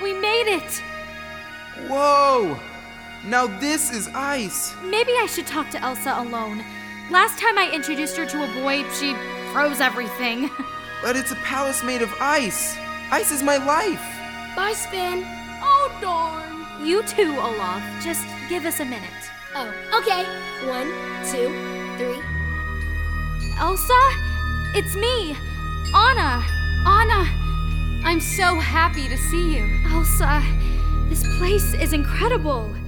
We made it! Whoa! Now this is ice. Maybe I should talk to Elsa alone. Last time I introduced her to a boy, she froze everything. But it's a palace made of ice. Ice is my life. Bye, Spin. Oh, darn. You too, Olaf. Just give us a minute. Oh, okay. 1, 2, 3. Elsa? It's me, Anna. Anna, I'm so happy to see you. Elsa, this place is incredible.